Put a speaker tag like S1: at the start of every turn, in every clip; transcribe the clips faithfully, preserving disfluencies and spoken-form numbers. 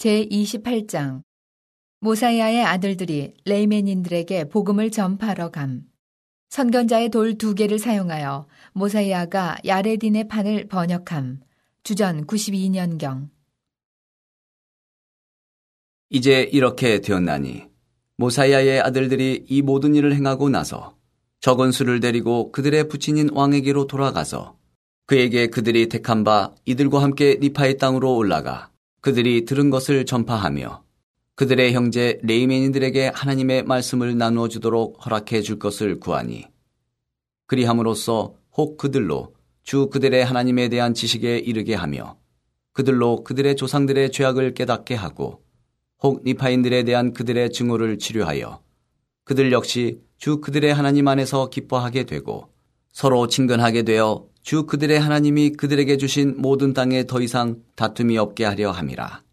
S1: 제이십팔 장 모사야의 아들들이 레이멘인들에게 복음을 전파하러 감. 선견자의 돌 두 개를 사용하여 모사야가 야레딘의 판을 번역함. 주전 구십이 년경.
S2: 이제 이렇게 되었나니 모사야의 아들들이 이 모든 일을 행하고 나서 적은 수를 데리고 그들의 부친인 왕에게로 돌아가서 그에게 그들이 택한 바 이들과 함께 리파의 땅으로 올라가 그들이 들은 것을 전파하며 그들의 형제 레이멘인들에게 하나님의 말씀을 나누어 주도록 허락해 줄 것을 구하니 그리함으로써 혹 그들로 주 그들의 하나님에 대한 지식에 이르게 하며 그들로 그들의 조상들의 죄악을 깨닫게 하고 혹 리파인들에 대한 그들의 증오를 치료하여 그들 역시 주 그들의 하나님 안에서 기뻐하게 되고 서로 친근하게 되어 주 그들의 하나님이 그들에게 주신 모든 땅에 더 이상 다툼이 없게 하려 함이라.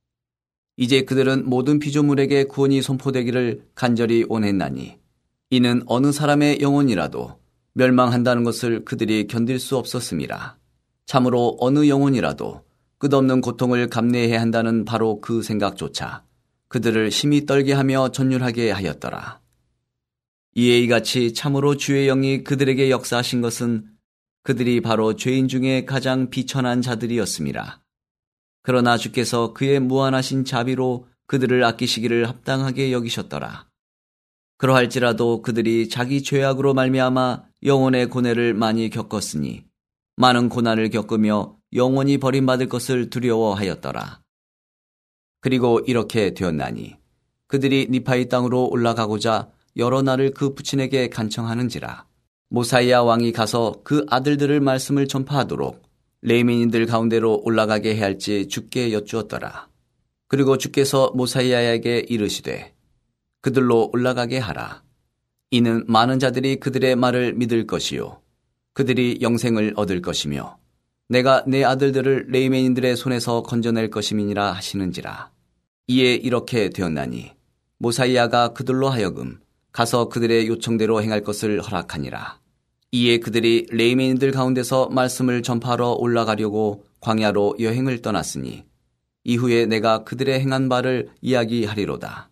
S2: 이제 그들은 모든 피조물에게 구원이 선포되기를 간절히 원했나니 이는 어느 사람의 영혼이라도 멸망한다는 것을 그들이 견딜 수 없었음이라. 참으로 어느 영혼이라도 끝없는 고통을 감내해야 한다는 바로 그 생각조차 그들을 심히 떨게 하며 전율하게 하였더라. 이에 이같이 참으로 주의 영이 그들에게 역사하신 것은 그들이 바로 죄인 중에 가장 비천한 자들이었음이라. 그러나 주께서 그의 무한하신 자비로 그들을 아끼시기를 합당하게 여기셨더라. 그러할지라도 그들이 자기 죄악으로 말미암아 영혼의 고뇌를 많이 겪었으니 많은 고난을 겪으며 영원히 버림받을 것을 두려워하였더라. 그리고 이렇게 되었나니 그들이 니파의 땅으로 올라가고자 여러 날을 그 부친에게 간청하는지라. 모사야 왕이 가서 그 아들들을 말씀을 전파하도록 레이멘인들 가운데로 올라가게 해야 할지 주께 여쭈었더라. 그리고 주께서 모사야에게 이르시되 그들로 올라가게 하라. 이는 많은 자들이 그들의 말을 믿을 것이요 그들이 영생을 얻을 것이며 내가 내 아들들을 레이멘인들의 손에서 건져낼 것임이니라 하시는지라. 이에 이렇게 되었나니 모사야가 그들로 하여금 가서 그들의 요청대로 행할 것을 허락하니라. 이에 그들이 레이멘인들 가운데서 말씀을 전파하러 올라가려고 광야로 여행을 떠났으니 이후에 내가 그들의 행한 바를 이야기하리로다.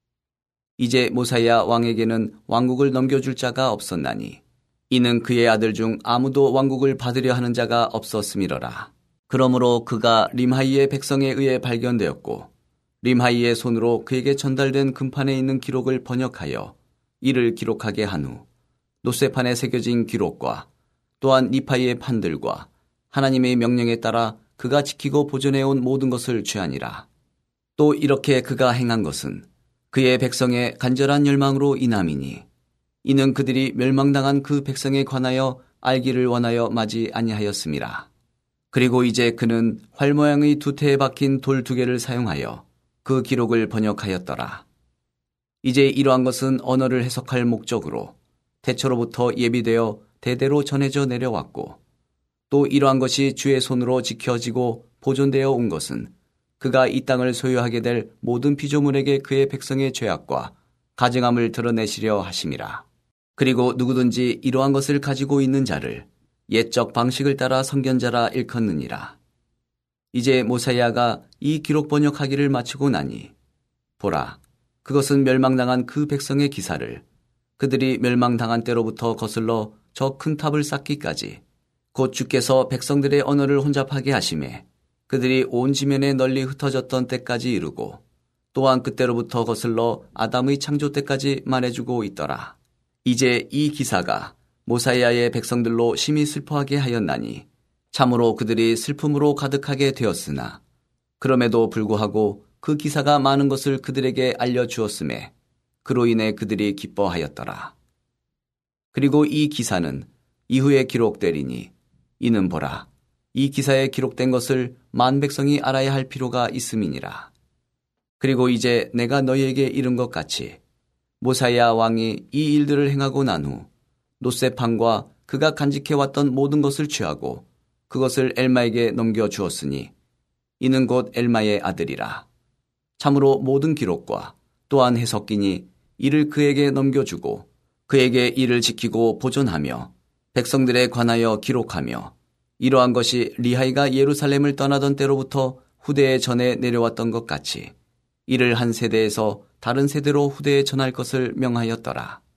S2: 이제 모사야 왕에게는 왕국을 넘겨줄 자가 없었나니 이는 그의 아들 중 아무도 왕국을 받으려 하는 자가 없었음이러라. 그러므로 그가 림하이의 백성에 의해 발견되었고 림하이의 손으로 그에게 전달된 금판에 있는 기록을 번역하여 이를 기록하게 한 후 노쇠판에 새겨진 기록과 또한 니파이의 판들과 하나님의 명령에 따라 그가 지키고 보존해온 모든 것을 취하니라. 또 이렇게 그가 행한 것은 그의 백성의 간절한 열망으로 인함이니 이는 그들이 멸망당한 그 백성에 관하여 알기를 원하여 마지 아니하였음이라. 그리고 이제 그는 활 모양의 두태에 박힌 돌 두 개를 사용하여 그 기록을 번역하였더라. 이제 이러한 것은 언어를 해석할 목적으로 태초로부터 예비되어 대대로 전해져 내려왔고 또 이러한 것이 주의 손으로 지켜지고 보존되어 온 것은 그가 이 땅을 소유하게 될 모든 피조물에게 그의 백성의 죄악과 가증함을 드러내시려 하심이라. 그리고 누구든지 이러한 것을 가지고 있는 자를 옛적 방식을 따라 선견자라 일컫느니라. 이제 모사야가 이 기록 번역하기를 마치고 나니 보라, 그것은 멸망당한 그 백성의 기사를 그들이 멸망당한 때로부터 거슬러 저 큰 탑을 쌓기까지 곧 주께서 백성들의 언어를 혼잡하게 하심에 그들이 온 지면에 널리 흩어졌던 때까지 이르고 또한 그때로부터 거슬러 아담의 창조 때까지 말해주고 있더라. 이제 이 기사가 모사야의 백성들로 심히 슬퍼하게 하였나니 참으로 그들이 슬픔으로 가득하게 되었으나 그럼에도 불구하고 그 기사가 많은 것을 그들에게 알려주었음에 그로 인해 그들이 기뻐하였더라. 그리고 이 기사는 이후에 기록되리니 이는 보라, 이 기사에 기록된 것을 만 백성이 알아야 할 필요가 있음이니라. 그리고 이제 내가 너희에게 이른 것 같이 모사야 왕이 이 일들을 행하고 난 후 노쇠판과 그가 간직해왔던 모든 것을 취하고 그것을 엘마에게 넘겨주었으니 이는 곧 엘마의 아들이라. 참으로 모든 기록과 또한 해석기니 이를 그에게 넘겨주고 그에게 이를 지키고 보존하며 백성들에 관하여 기록하며 이러한 것이 리하이가 예루살렘을 떠나던 때로부터 후대에 전해 내려왔던 것 같이 이를 한 세대에서 다른 세대로 후대에 전할 것을 명하였더라.